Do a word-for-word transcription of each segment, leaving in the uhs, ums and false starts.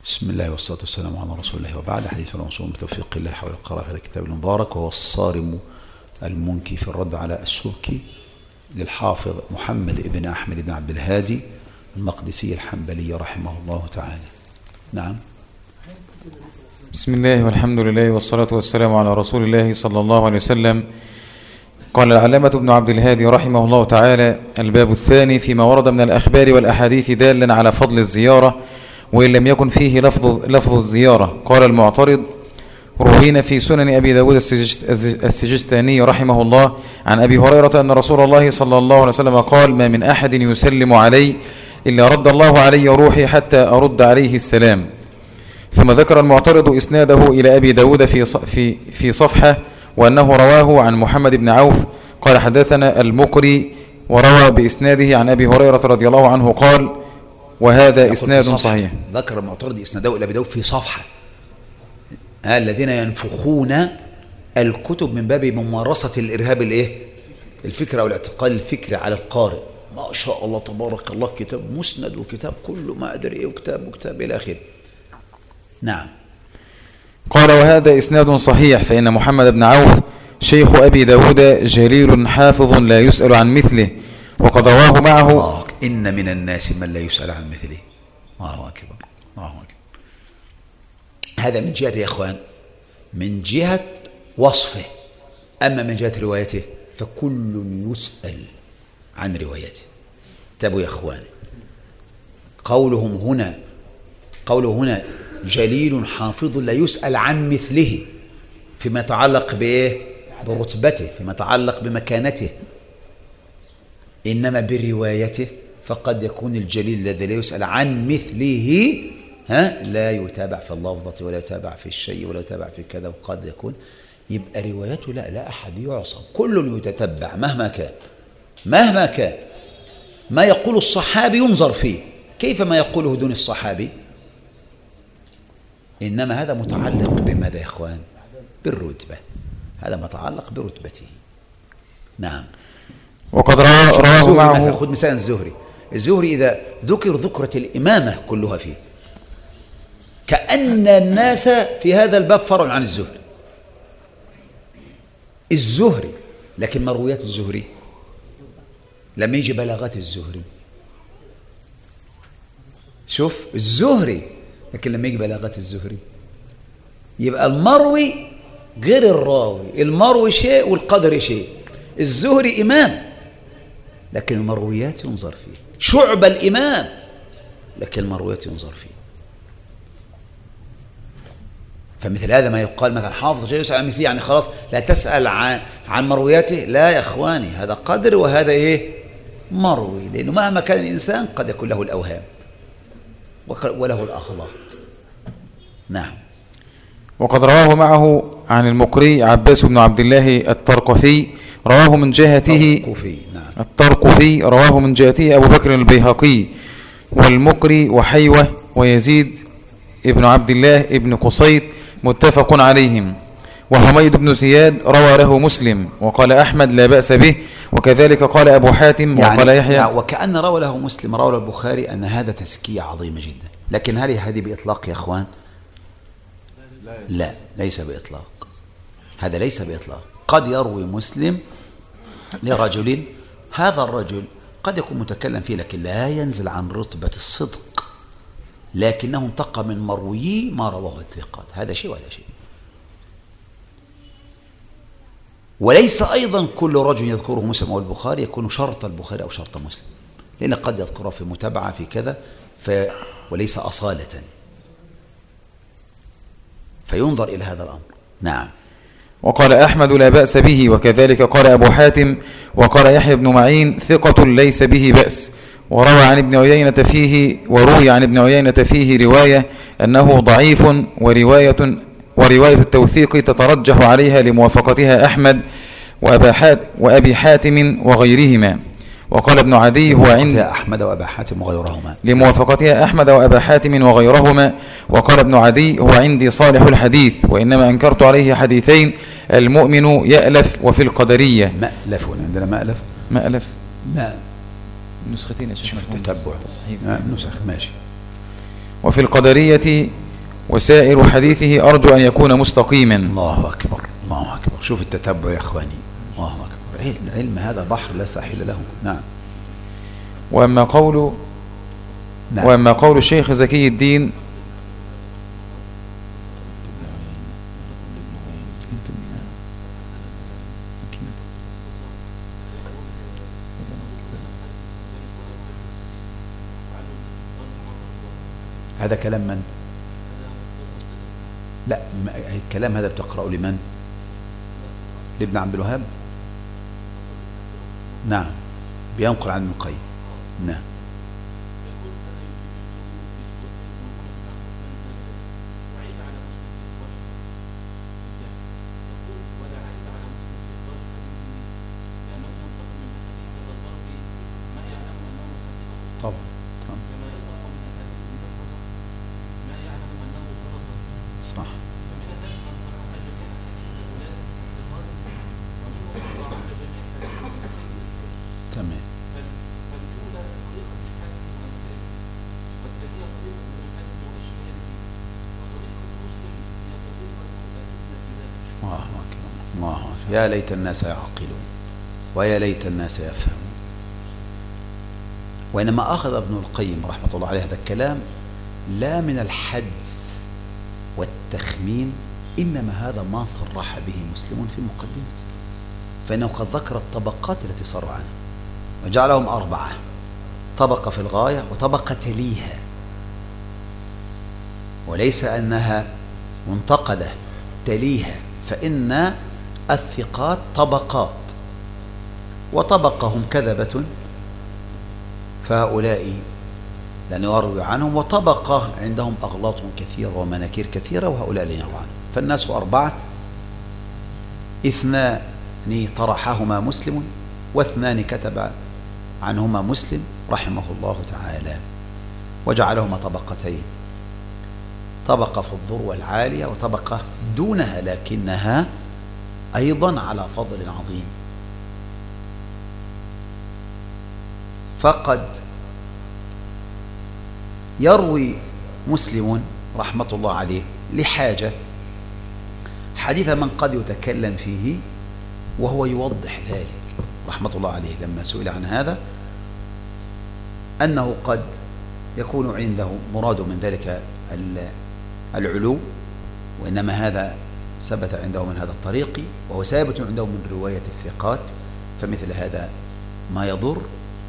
بسم الله والصلاة والسلام على رسول الله وبعد. حديث الموصول بتوفيق الله حول القراءة في هذا الكتاب المبارك، وهو الصارم المنكي في الرد على السبكي للحافظ محمد بن أحمد بن عبد الهادي المقدسي الحنبلي رحمه الله تعالى. نعم. بسم الله والحمد لله والصلاة والسلام على رسول الله صلى الله عليه وسلم. قال العلامة ابن عبد الهادي رحمه الله تعالى: الباب الثاني فيما ورد من الأخبار والأحاديث دالا على فضل الزيارة وإن لم يكن فيه لفظ, لفظ الزيارة. قال المعترض: روينا في سنن أبي داود السجستاني رحمه الله عن أبي هريرة أن رسول الله صلى الله عليه وسلم قال: ما من أحد يسلم علي إلا رد الله علي روحي حتى أرد عليه السلام. ثم ذكر المعترض إسناده إلى أبي داود في في في صفحة، وأنه رواه عن محمد بن عوف قال: حدثنا المقري، وروى بإسناده عن أبي هريرة رضي الله عنه قال: وهذا إسناد صحيح. ذكر المعترض إسناده إلى أبي داود في صفحة. الذين ينفخون الكتب من باب ممارسة الإرهاب الإيه؟ الفكر أو الاعتقال الفكري على القارئ. ما شاء الله تبارك الله، كتاب مسند وكتاب كله ما أدري إيه وكتاب وكتاب إلى آخره. نعم. قال: وهذا إسناد صحيح، فإن محمد بن عوف شيخ أبي داود جليل حافظ لا يسأل عن مثله، وقد رواه معه. الله، إن من الناس من لا يسأل عن مثله. الله أكبر، الله أكبر. هذا من جهة يا إخوان، من جهة وصفه. أما من جهة روايته فكل يسأل عن روايته. تابوا يا إخوان، قولهم هنا قوله هنا جليل حافظ لا يسأل عن مثله فيما يتعلق بإيه؟ برتبته، فيما يتعلق بمكانته. إنما بروايته فقد يكون الجليل الذي لا يسأل عن مثله ها لا يتابع في اللفظة ولا يتابع في الشيء ولا يتابع في كذا، وقد يكون يبقى روايته لا لا أحد يعصم، كل يتتبع مهما كان مهما كان. ما يقول الصحابي ينظر فيه، كيف ما يقوله دون الصحابي؟ إنما هذا متعلق بماذا يا إخوان؟ بالرتبة، هذا متعلق برتبته. نعم. وقد رواه معه. خذ مثال الزهري. الزهري إذا ذكر ذكرة الإمامة كلها فيه، كأن الناس في هذا الباب فرع عن الزهري. الزهري لكن مرويات الزهري لم يجي بلاغات الزهري. شوف الزهري لكن لما يجي بلاغات الزهري، يبقى المروي غير الراوي. المروي شيء والقدر شيء. الزهري إمام لكن المرويات ينظر فيه. شعبة الإمام لكن المرويات ينظر فيه. فمثل هذا ما يقال مثلا حافظ شيء يسأل عن مثله، يعني خلاص لا تسأل عن عن مروياته. لا يا إخواني، هذا قدر وهذا إيه؟ مروي. لأنه مهما كان الإنسان قد يكون له الأوهام وله الأخلاط. نعم. وقد رواه معه عن المقري عباس بن عبد الله الطرقفي، رواه من جهته الطرقفي. نعم. الطرقفي رواه من جهته أبو بكر البيهقي والمقري وحيوة ويزيد ابن عبد الله ابن قصيط متفق عليهم. وحميد بن زياد روى له مسلم، وقال أحمد لا بأس به، وكذلك قال أبو حاتم. يعني وقال يحيى يعني وكأن روى له مسلم روى له البخاري أن هذا تزكية عظيمة جدا. لكن هل هذه بإطلاق يا أخوان؟ لا، ليس بإطلاق. هذا ليس بإطلاق. قد يروي مسلم لرجل، هذا الرجل قد يكون متكلم فيه لكن لا ينزل عن رتبة الصدق، لكنه انتقى من مرويه ما رواه الثقات. هذا شيء وهذا شيء. وليس أيضا كل رجل يذكره مسلم أو البخاري يكون شرط البخاري أو شرط مسلم، لأن قد يذكره في متابعة في كذا ف... وليس أصالة، فينظر إلى هذا الأمر. نعم. وقال أحمد لا بأس به، وكذلك قال أبو حاتم. وقال يحيى بن معين ثقة ليس به بأس. وروى عن ابن عيينة فيه وروي عن ابن عيينة فيه رواية أنه ضعيف، ورواية ورواية التوثيق تترجح عليها لموافقتها أحمد وأبي حاتم وغيرهما. وقال ابن عدي هو عند أحمد وأبا حاتم وغيرهما لموافقتها أحمد وأبا حاتم وغيرهما. وقال ابن عدي هو عندي صالح الحديث، وإنما أنكرت عليه حديثين: المؤمن يألف وفي القدرية. مألف، عندنا مألف مألف نعم. نسختين يا شيخ تتبع تصحيح نسخ ماشي. وفي القدرية وسائر حديثه أرجو أن يكون مستقيما. الله أكبر الله أكبر. شوف التتبع يا إخواني، الله أكبر. العلم هذا بحر لا ساحل له. نعم. وأما قول نعم. وأما قول الشيخ زكي الدين هذا كلام من؟ لا، الكلام هذا بتقرأه لمن؟ لابن عبد الوهاب. نعم، بينقل عن ابن القيم. نعم. طبعا طبعا صح. تمام. الله أكبر الله أكبر. يا ليت الناس يعقلون ويا ليت الناس يفهمون. وإنما أخذ ابن القيم رحمة الله عليه هذا الكلام لا من الحدس والتخمين، إنما هذا ما صرح به مسلم في مقدمته، فإنه قد ذكر الطبقات التي صار عنها وجعلهم أربعة: طبقة في الغاية وطبقة تليها، وليس أنها منتقدة تليها، فإن الثقات طبقات، وطبقة هم كذبة فهؤلاء لن يروي عنهم، وطبقة عندهم أغلاط كثيرة ومناكير كثيرة وهؤلاء لن يروي عنهم. فالناس أربعة: اثنان طرحهما مسلم، واثنان كتب عنهما مسلم رحمه الله تعالى، وجعلهما طبقتين: طبقة في الذروة العالية وطبقة دونها لكنها أيضا على فضل عظيم. فقد يروي مسلم رحمة الله عليه لحاجة حديث من قد يتكلم فيه وهو يوضح ذلك رحمة الله عليه لما سئل عن هذا، أنه قد يكون عنده مراد من ذلك العلو، وإنما هذا ثبت عنده من هذا الطريق وهو ثابت عنده من رواية الثقات، فمثل هذا ما يضر.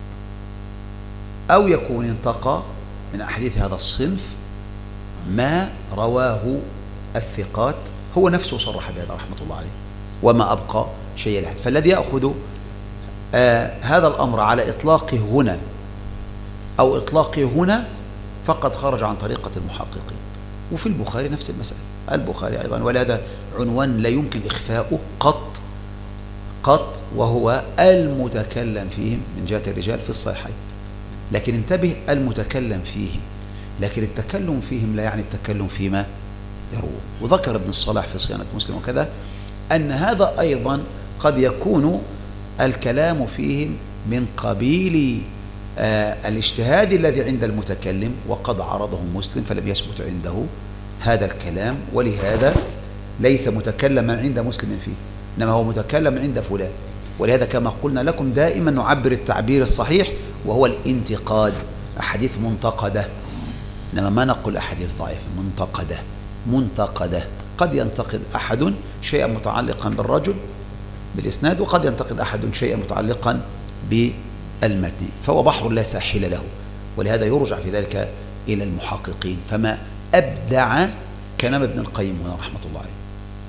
أو يكون انتقى من أحاديث هذا الصنف ما رواه الثقات، هو نفسه صرح بهذا رحمة الله عليه، وما أبقى شيء لحد. فالذي يأخذ آه هذا الأمر على إطلاقه هنا أو إطلاقه هنا فقد خرج عن طريقة المحققين. وفي البخاري نفس المسألة، البخاري أيضا، ولهذا عنوان لا يمكن إخفاؤه قط قط، وهو المتكلم فيهم من جهة الرجال في الصحيحين. لكن انتبه، المتكلم فيهم، لكن التكلم فيهم لا يعني التكلم فيما يروون. وذكر ابن الصلاح في صيانة مسلم وكذا أن هذا أيضا قد يكون الكلام فيهم من قبيل آه الاجتهاد الذي عند المتكلم، وقد عرضه مسلم فلم يثبت عنده هذا الكلام، ولهذا ليس متكلما عند مسلم فيه، إنما هو متكلم عند فلان. ولهذا كما قلنا لكم دائما نعبر التعبير الصحيح وهو الانتقاد، أحاديث منتقدة، إنما ما نقول أحاديث ضعيفة، منتقدة منتقدة. قد ينتقد أحد شيئا متعلقا بالرجل بالإسناد، وقد ينتقد أحد شيئا متعلقا بالمتن، فهو بحر لا ساحل له، ولهذا يرجع في ذلك إلى المحققين. فما أبدع كلام ابن القيم هنا رحمة الله عليه.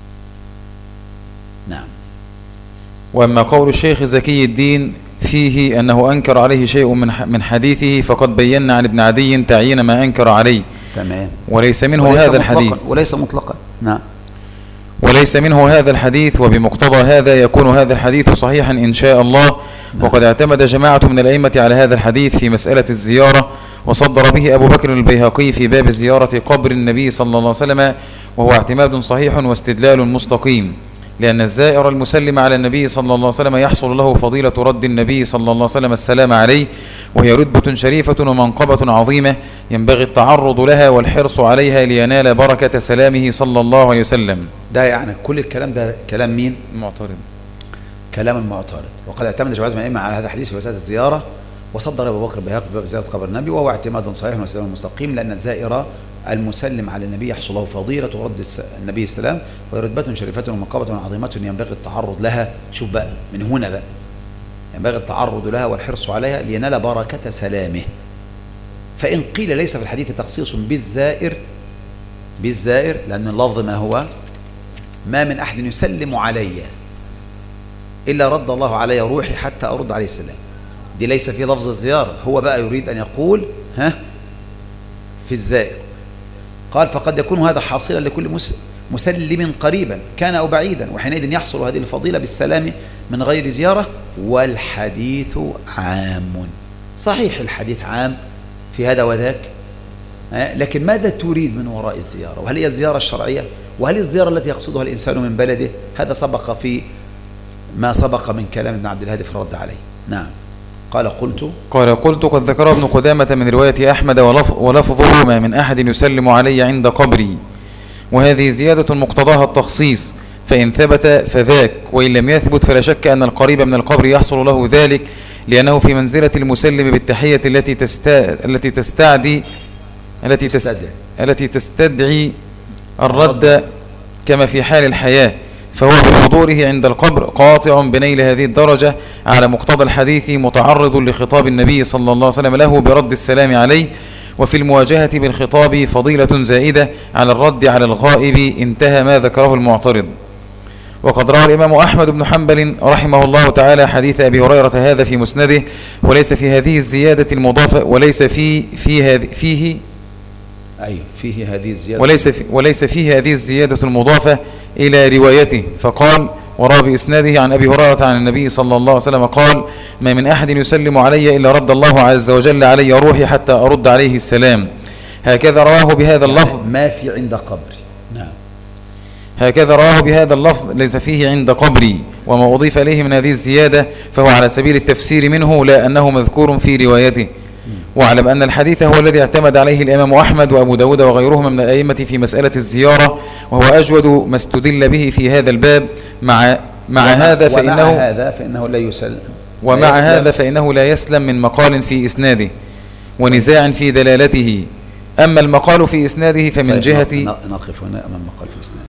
نعم. وأما قول الشيخ زكي الدين فيه أنه أنكر عليه شيء من حديثه فقد بينا عن ابن عدي تعيين ما أنكر عليه. تمام. وليس منه وليس هذا الحديث وليس مطلقا. نعم. وليس منه هذا الحديث، وبمقتضى هذا يكون هذا الحديث صحيحا إن شاء الله. نعم. وقد اعتمد جماعة من الأئمة على هذا الحديث في مسألة الزيارة، وصدر به أبو بكر البيهقي في باب زيارة قبر النبي صلى الله عليه وسلم، وهو اعتماد صحيح واستدلال مستقيم، لأن الزائر المسلم على النبي صلى الله عليه وسلم يحصل له فضيلة رد النبي صلى الله عليه وسلم السلام عليه، وهي رتبة شريفة ومنقبة عظيمة ينبغي التعرض لها والحرص عليها لينال بركة سلامه صلى الله عليه وسلم. ده يعني كل الكلام ده كلام مين؟ المعترض. كلام المعترض. وقد اعتمد جماعة من الأئمة على هذا الحديث في مسألة الزيارة، وصدر أبو بكر البيهقي في باب زيارة قبر النبي، وهو اعتماد صحيح وسلام مستقيم، لأن الزائر المسلم على النبي يحصل له فضيلة ورد النبي السلام، وهي رتبة شريفة ومنقبة عظيمة ينبغي التعرض لها. شوف بقى من هنا بقى ينبغي التعرض لها والحرص عليها لينال بركة سلامه. فإن قيل ليس في الحديث تخصيص بالزائر بالزائر لأن اللفظ ما هو ما من أحد يسلم علي إلا رد الله علي روحي حتى أرد عليه السلام، دي ليس في لفظ الزيارة. هو بقى يريد أن يقول ها في الزائر. قال فقد يكون هذا حاصلا لكل مسلم قريبا كان أو بعيدا، وحينئذ يحصل هذه الفضيلة بالسلام من غير زيارة. والحديث عام، صحيح الحديث عام في هذا وذاك، لكن ماذا تريد من وراء الزيارة؟ وهل هي الزيارة الشرعية؟ وهل الزيارة التي يقصدها الإنسان من بلده؟ هذا سبق في ما سبق من كلام ابن عبد الهادي في الرد عليه. نعم. قال قلت قال قلت قد ذكر ابن قدامة من رواية أحمد ولفظه ما من أحد يسلم علي عند قبري، وهذه زيادة مقتضاها التخصيص، فإن ثبت فذاك، وإن لم يثبت فلا شك أن القريب من القبر يحصل له ذلك، لأنه في منزلة المسلم بالتحية التي تستا... التي تستعدي التي تستدعي التي تستدعي الرد كما في حال الحياة، فهو بحضوره عند القبر قاطع بنيل هذه الدرجة على مقتضى الحديث، متعرض لخطاب النبي صلى الله عليه وسلم له برد السلام عليه، وفي المواجهة بالخطاب فضيلة زائدة على الرد على الغائب. انتهى ما ذكره المعترض. وقد روى الإمام أحمد بن حنبل رحمه الله تعالى حديث أبي هريرة هذا في مسنده، وليس في هذه الزيادة المضافة وليس في فيه فيه أي فيه هذه الزيادة وليس في وليس فيه هذه الزيادة المضافة إلى روايته، فقال وروى بإسناده عن أبي هريرة عن النبي صلى الله عليه وسلم قال ما من أحد يسلم علي إلا رد الله عز وجل علي روحي حتى أرد عليه السلام. هكذا رواه بهذا اللفظ يعني ما في عند قبري. نعم. هكذا رواه بهذا اللفظ ليس فيه عند قبري، وما أضيف إليه من هذه الزيادة فهو على سبيل التفسير منه لا أنه مذكور في روايته. واعلم أن الحديث هو الذي اعتمد عليه الإمام أحمد وأبو داود وغيرهما من الأئمة في مسألة الزيارة، وهو أجود ما استدل به في هذا الباب. مع مع هذا فإنه ومع هذا فإنه لا يسلم ومع هذا فإنه لا يسلم من مقال في إسناده ونزاع في دلالته. أما المقال في إسناده فمن طيب جهة نقف هنا أمام مقال في إسناده.